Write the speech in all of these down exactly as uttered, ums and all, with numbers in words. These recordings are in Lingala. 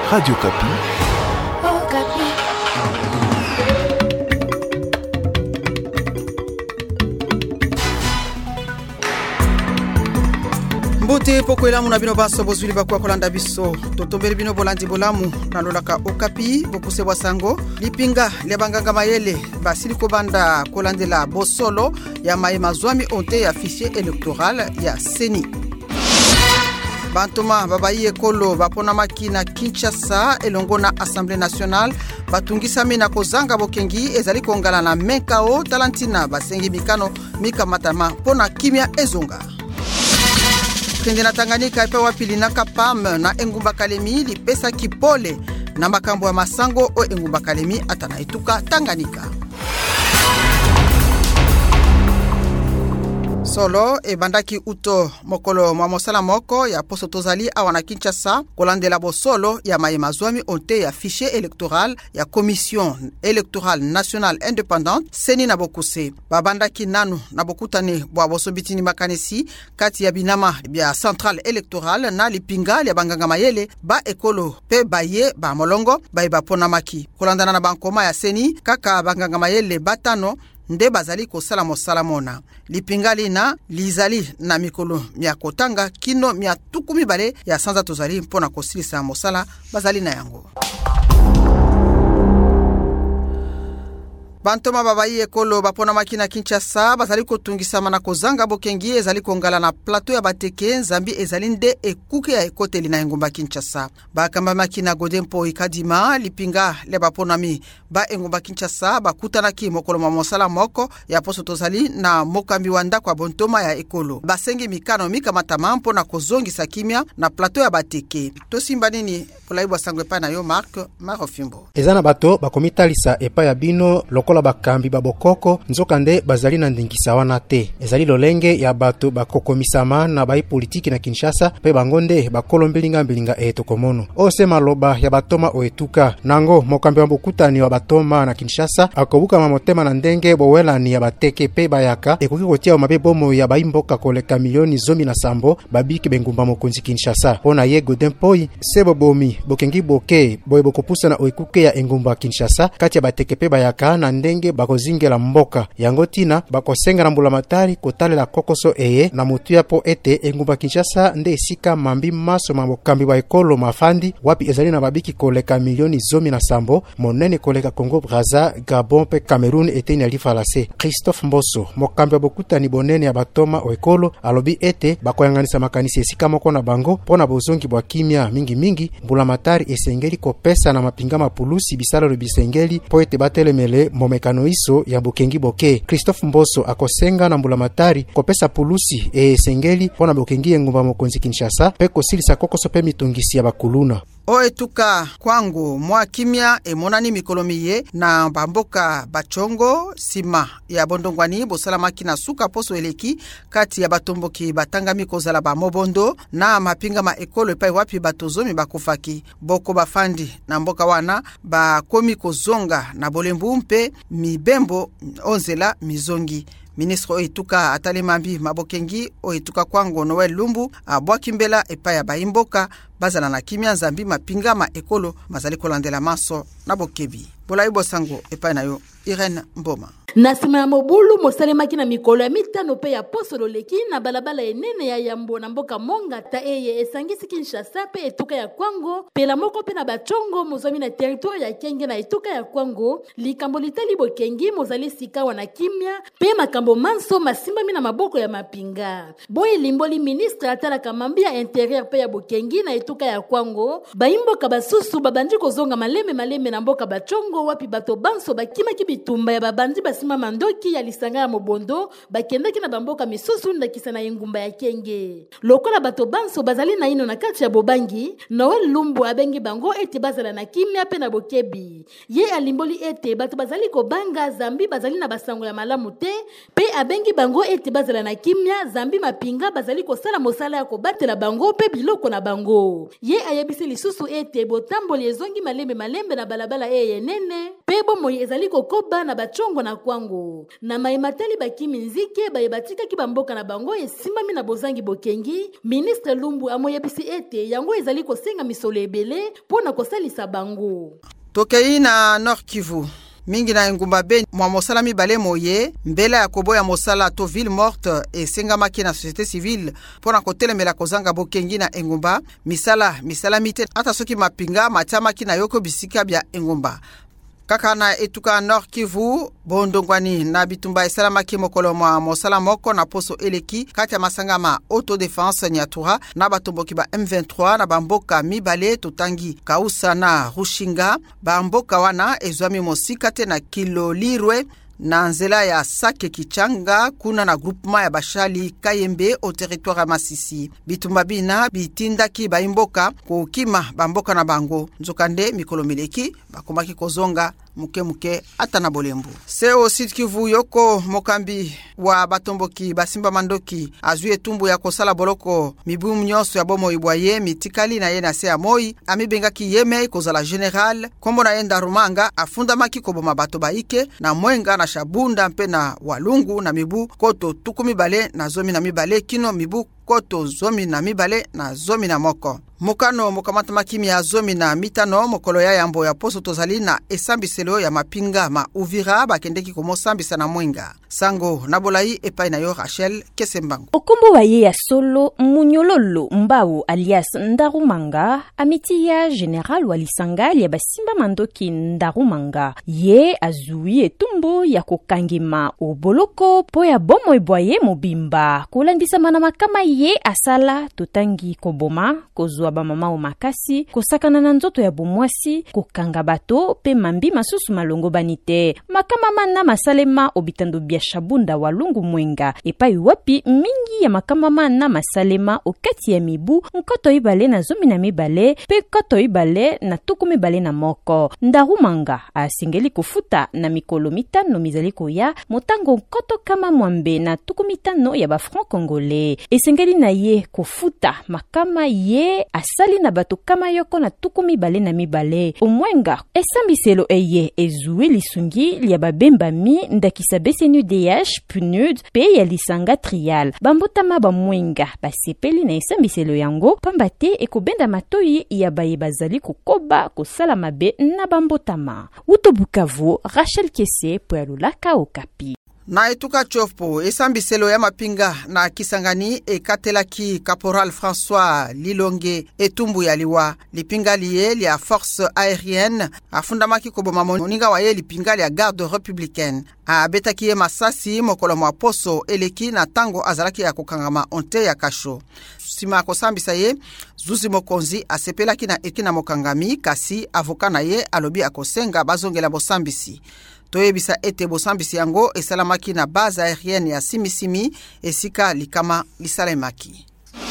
Radio Kapi. Oh, Kapi. Mbote poko elamu na bino baso bozwili bakwa kolanda biso totombeli bino bolandi bolamu nalolaka Okapi bokuse bwasango lipinga lya banganga mayele basili kobanda kolandela bosolo ya maye mazwami onte ya fichier électoral ya Seni. Bantoma babayi ekolo bapona makina Kinshasa elongo na Assemblée nationale batungisa mina kozanga bokengi ezali kongala na Menkao talantina basengi mikano mika matama pona kimia ezonga. Kende na Tanganyika epe wapili na Kapam na Engumba Kalemi lipesa kipole na makambo ya masango o Engumba Kalemi atana ituka Tanganyika. Solo e bandaki uto mokolo mwa mosala moko ya poso tozali awana Kinshasa kolandela bosolo ya maye mazwami onte ya fichier électoral ya Commission électorale nationale indépendante Seni na bokuse babandaki nanu na bokutane bwa bosobitini makanisi kati ya binama bya centrale électorale na lipinga ya banganga mayele ba ekolo pe baye ba molongo ba ibapona maki kolandana na bankoma ya Seni kaka banganga mayele batano nde bazali kosala mosala mona lipingali na lizali na mikolo mia kotanga kino mia tukumi bale ya sanza tozali mpona kosilisa mosala bazali na yango. Bantoma babayi ekolo bapona makina Kinshasa bazali kotungisa mana kozanga bokengi ezali kongala na plateau ya bateke Nzambi ezali nde ekuke ya ekoteli na Engumba Kinshasa. Bakamba makina Godempo ikadima lipinga le baponami ba Engumba Kinshasa bakutana ki mokolo mosala moko ya poso tozali na mokambi wanda kwa bontoma ya ekolo. Basengi mikano mika matama mpona kozongisa kimia na plateau ya bateke. Tosimba nini polaibu sangwe pa na yo Mark Marofimbo. Ezana bato bakomitalisa epa ya bino loko la bakambi babokoko nzoka nde bazali na ndingisa wana te ezali lolenge ya bato bakokomisama na bai politiki na Kinshasa pe bangonde bakolombelinga mbelinga etokomono ose maloba ya batoma oetuka nango mokambi wa bokutani wa batoma na Kinshasa akobuka mamotema na ndenge bowelani ya bateke pe bayaka ekoki kotia mabe bomo ya baimboka koleka milioni zomi na sambo babiki bengumba mokonzi Kinshasa pona ye Godempoi sebo bomi bokengi boke boye bokopusa na oekuke ya Engumba Kinshasa kati ya bateke pe bayaka na ndenge bakozingela mboka yango tina bakosenga na mbulamatari kotalela kokoso eye na mutu ya po ete Engumba Kinshasa nde esika mambi maso mabokambi ba ekolo mafandi wapi ezali na babiki koleka milioni zomi na sambo monene koleka Congo Brazza Gabon pe Cameroun eteni alifalase. Christophe Mboso mokambi bokutani bonene ya batoma o ekolo alobi ete bakoyanganisa makanisi esika moko na bango pona bozongi bwa kimia mingi mingi mbulamatari esengeli kopesa na mapinga mapulusi bisalo bisengeli po ete batelemele momekano iso ya bokengi boke. Christophe Mboso akosenga na mbulamatari kopesa pulusi e sengeli pona bokengi Engumba mokonzi Kinshasa pe kosilisa kokoso pe mitungisi ya bakuluna. O etuka kwangu mwa kimia emonani mikolomiye na bamboka bachongo sima ya bondongwani bosalamaki na suka poso eleki kati ya batomboki batangami kozala ba mobondo na mapinga ma ekolo epai wapi batozomi bakufaki boko bafandi na mboka wana bakomi kozonga na bolembu mpe mibembo onzela mizongi. Ministre Oituka atali mambi mabokengi Oituka kwango Noel Lumbu abwaki mbela epa ya baimboka bazala na kimia Nzambi mapinga ma ekolo mazali kolandela maso na bokebi. Bola ibo sango epa na yo Irene Mboma. Na sima ya mobulu mosalemaki na mikolo ya mitano pe ya poso loleki na balabala enene ya Yambo na mboka monga ta eye esangisi Kinshasa pe etuka ya Kwango pe la moko pe na bachongo mozomi na territoire ya Kenge na etuka ya Kwango likambo litali bokengi mozali sika wana kimia pe makambo manso masimba mina maboko ya mapinga boye limboli ministre atala kamambi ya intérieur pe ya bokengi na etuka ya Kwango baimboka basusu babandi kozonga maleme maleme na mboka bachongo wapi bato banso bakima kibitumba ya babandi basi Sima mandoki ya lisanga ya mobondo bakendaki na bamboka misusu ndakisa na Engumba ya Kenge. Lokola bato banso bazali na ino na kati ya bobangi, Noel Lumbu abengi bango ete bazala na kimia pe na bokebi. Ye alimboli ete bato bazali kobanga Zambi bazali na basango ya malamu te, pe abengi bango ete bazala na kimia Zambi mapinga bazali kosala mosala ya kobatela bango pe biloko na bango. Ye ayebisi lisusu ete botamboli ezongi malembe malembe na balabala eye nene, pe bomo ezali kokoba na bachongo na kwa kwango na maimatali bakimi nzike bayebatika ki bamboka na bango esimami na bozangi bokengi. Ministre Lumbu amoyebisi ete yango ezali kosenga misolo ebele pona kosalisa bango. Tokei na Nord Kivu mingi na engumba be mwa mosala mibale moye mbela ya koboya mosala to ville morte esengamaki na société civile pona kotelemela kozanga bokengi na engumba misala misala mite ata soki mapinga matamaki na yoko bisika bya engumba. Kaka na etuka Nord Kivu bondongwani na bitumba esalamaki mokolo mwa mosala moko na poso eleki kati ya masanga ma autodefense Nyatura na batomboki ba M vingt-trois na bamboka mibale totangi Kausa na Rushinga. Bamboka wana ezwami mosika te na Kilolirwe na nzela ya Sake Kichanga kuna na groupement ya Bashali Kayembe au territoire ya Masisi. Bitumba bina bitindaki baimboka kukima bamboka na bango nzokande mikolo mileki bakomaki kozonga muke muke ata na bolembu. Seo Sud Kivu yoko mokambi wa batomboki basimba mandoki azwi etumbu ya kosala boloko mibu nyonso ya bomo ibwaye mitikali na ye na se ya moi amibengaki yeme kozala general kombo na yenda rumanga afundamaki koboma bato baike na mwenga na shabunda mpe na walungu na mibu koto tukumi bale na zomi na mibale kino mibu koto zomi na mibale na zomi na moko. Mukano mukamata kimi ya zomi na mitano mokolo ya yambo ya poso tozali na esambiselo ya mapinga ma Uvira bakendeki komosambisa na mwenga. Sango nabolai epai na yo Rachel Kesembango. Okombo wa ye ya solo Munyololo Mbau alias Ndarumanga amiti ya general walisangali ya basimba mandoki Ndarumanga. Ye azui etumbo ya kokangima oboloko po ya bomo eboye mobimba. Kulandisa mana makama ye asala totangi koboma kozwa ba mama o makasi kosakana na nzoto ya bomwasi kokanga bato pe mambi masusu malongo banite makama mana masalema obitando bia shabunda walungu mwenga epai wapi mingi ya makama mana masalema okati ya mibu nkoto ibale na zomi na mibale pe koto ibale na tuku mibale na moko. Ndarumanga asingeli kufuta na mikolo mitano mizali koya motango nkoto kama mwambe na tuku mitano ya ba franc congolais esengeli na ye kufuta makama ye asali na bato kama yoko na tuku mibale na mibale omwenga esambiselo eye ezui lisungi lia babemba mi ndakisa B C N U D H P N U D pe ya lisanga trial bambotama ba mwenga basepeli na esambiselo yango pambate ekobenda matoi ya baye bazali kukoba kosala mabe na bambotama. Uto Bukavu, Rachel Kese po ya Lulaka Okapi. Na etuka chopo esambiselo ya mapinga na Kisangani ekatelaki Caporal François Lilonge etumbu ya liwa lipinga liye lia force aérienne afundamaki koboma moninga wa ye lipinga lia garde républicaine abetaki ye masasi mokolo mwa poso eleki na tango azalaki ya kokangama onte ya kasho sima kosambisa ye Zuzi Mokonzi asepelaki na ekina mokangami kasi avoka na ye alobi akosenga bazongela bosambisi. Toyebisa ete bosambisi yango esalamaki na base aérienne ya Simisimi esika likama lisalemaki.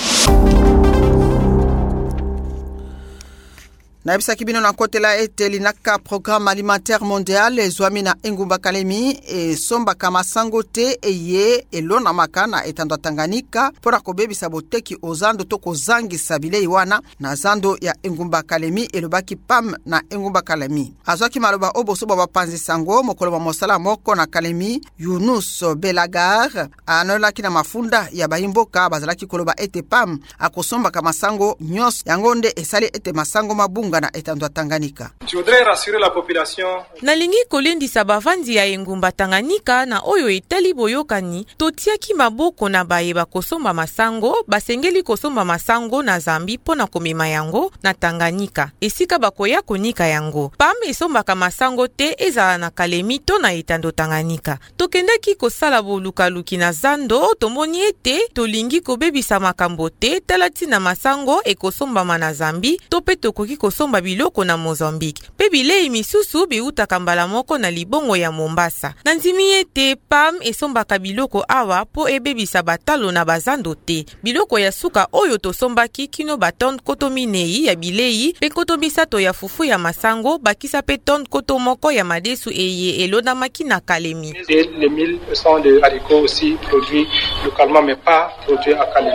Na bisa kibino na kotela ete linaka programme alimentaire mondial ezwami na engumba kalemi e somba kama sangote eye elona makana etando Tanganyika pora kobebisa boteki ozando toko zangi sabile iwana na zando ya engumba kalemi elobaki pam na engumba kalemi. Azwaki maloba oboso baba panzi sango mokolo mosala moko na kalemi Yunus Belagar anolaki na mafunda ya baimboka bazalaki koloba ete pam akosomba kama sango nyos yangonde esali ete masango mabunga na etando Tanganyika. Je voudrais rassurer la population. Nalingi kolendisa bavandi ya engumba Tanganyika na oyo etali boyokani totiaki maboko na baye bakosomba masango basengeli kosomba masango na Zambi pona komema yango na Tanganyika esika bakoya konika yango pam esombaka masango te ezala na Kalemi to na etando Tanganyika tokendaki kosala bolukaluki na zando tomoni ete tolingi kobebisa makambo te talati na masango ekosombama na Zambi to pe tokoki kosomba biloko na Mozambique pe bilei misusu biutaka mbala moko na libongo ya Mombasa na nzimi ete pam esombaka biloko awa po ebebisa batalo na bazando te biloko ya suka oyo tosombaki kino baton koto minei ya bilei pe koto bisato ya fufu ya masango bakisa pe ton koto moko ya madesu eye elonamaki na Kalemi. Et les mille sont de haricots aussi produits localement mais pas produits à Kalemi.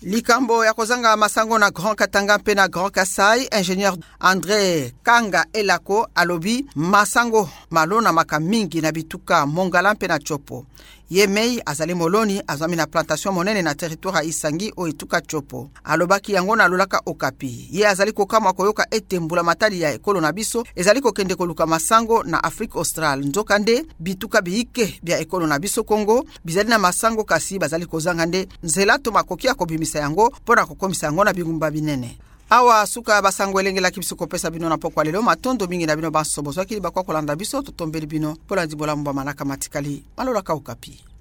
likambo ya kozanga masango na Grand Katanga mpe na Grand Kasai, ingénieur André Kanga Elako alobi masango malona maka mingi na bituka Mongala mpe na Chopo. Yemei azali moloni azami na plantation monene na territoire Isangi o etuka Chopo. Alobaki yango na lolaka Okapi. Ye azali kokama koyoka ete mbula matali ya ekolo na biso ezali kokende koluka masango na Afrique Austral. Nzokande bituka biike bya ekolo na biso Kongo bizali na masango kasi bazali kozanga nde nzela to makoki akobimisa yango pona kokomisa yango na bingumba binene. Awa suka basango elengela kibiso kopesa bino na pokwa lelo matondo mingi na bino baso bozwaki bakwa kolanda biso totombeli bino pola ndibola mba manaka matikali malola ka Okapi.